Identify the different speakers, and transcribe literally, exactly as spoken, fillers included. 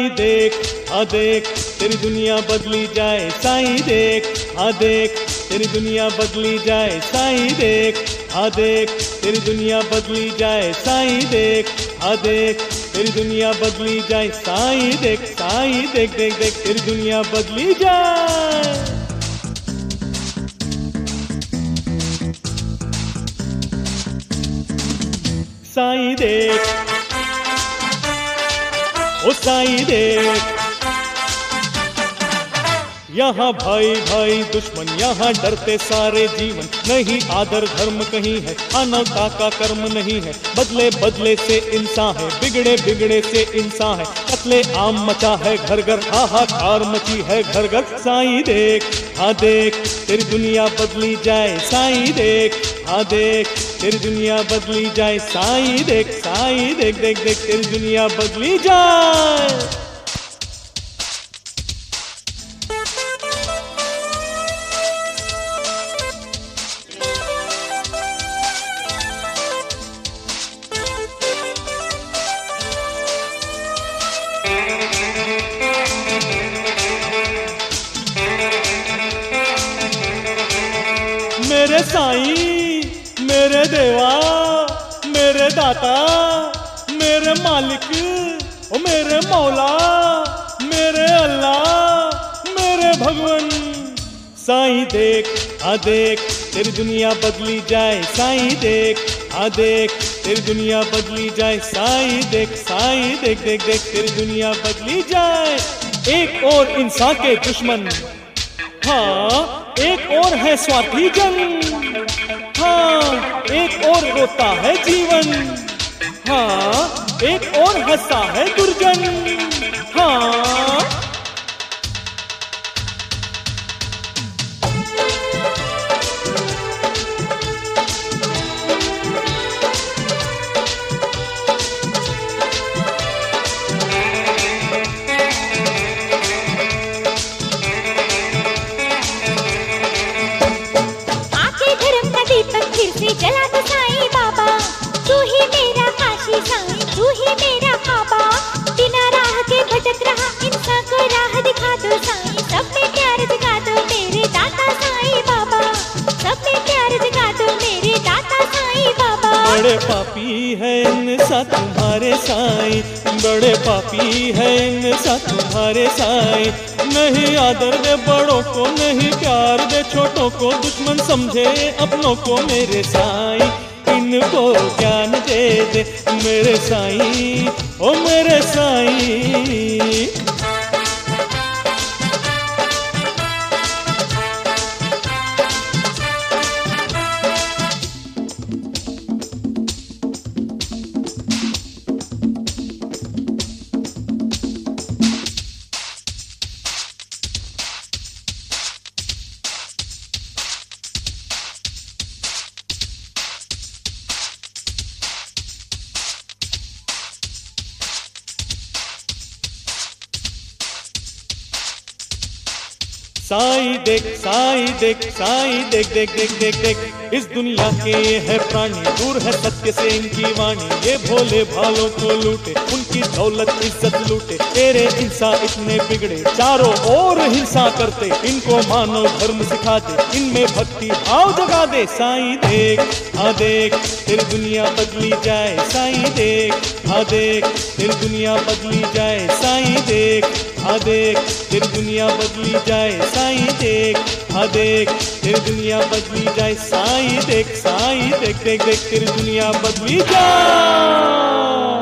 Speaker 1: साईं देख, हाँ देख तेरी दुनिया बदली जाए। साईं देख, हाँ देख तेरी दुनिया बदली जाए। साईं देख, हाँ देख तेरी दुनिया बदली जाए। साईं देख, हाँ देख तेरी दुनिया बदली जाए। साईं देख, साईं देख देख देख तेरी दुनिया बदली जाए। साईं देख, ओ साईं देख, यहाँ भाई भाई दुश्मन, यहाँ डरते सारे जीवन। नहीं आदर धर्म कहीं है, अनलता का कर्म नहीं है। बदले बदले से इंसान है, बिगड़े बिगड़े से इंसान है। कत्ले आम मचा है घर घर, हाहाकार मची है घर घर। साईं देख, हाँ देख तेरी दुनिया बदली जाए। साईं देख, हाँ देख तेरी दुनिया बदली जाए। साईं देख, साईं देख देख देख तेरी दुनिया बदली जाए। मेरे साईं, मेरे देवा, मेरे दाता, मेरे मालिक, ओ मेरे मौला, मेरे अल्लाह, मेरे भगवान। साईं देख, हाँ देख तेरी दुनिया बदली जाए। साईं देख, हाँ देख तेरी दुनिया बदली जाए। साईं देख, साईं देख देख देख तेरी दुनिया बदली जाए। एक और इंसान के दुश्मन, हाँ एक और है स्वार्थी जन, हाँ एक और रोता है जीवन, हाँ एक और हंसा है दुर्जन, हाँ।
Speaker 2: जला तो साईं बाबा, तू ही मेरा काशी साईं, तू ही मेरा काबा। बिना राह के भटक रहा इंसान को राह दिखा दो साईं। सब में प्यार जगा दो मेरे दाता साईं बाबा, सब में प्यार जगा दो मेरे दाता साईं बाबा।
Speaker 1: बड़े पापी है इंसान तुम्हारे साईं, बड़े पापी है इंसान तुम्हारे साईं। नहीं आदर दे बड़ों को, नहीं प्यार दे छोटों को, दुश्मन समझे अपनों को मेरे साईं। इनको ज्ञान दे दे मेरे साईं, ओ मेरे साईं। साईं देख, साईं देख, साईं देख देख देख देख देख इस दुनिया के ये है प्राणी, दूर है सत्य से इनकी वाणी। ये भोले भालों को लूटे, उनकी दौलत इज्जत लूटे। तेरे इंसान इतने बिगड़े, चारों ओर हिंसा करते। इनको मानव धर्म सिखा दे, इनमें भक्ति भाव जगा दे। साईं देख, हाँ देख तेरी दुनिया बदली जाए। साईं देख, हाँ देख तेरी दुनिया बदली जाए। साईं देख, हाँ देख तेरी दुनिया बदली जाए। साईं देख, हाँ देख तेरी दुनिया बदली जाए। साईं देख, साईं देख देख देख तेरी दुनिया बदली जाए।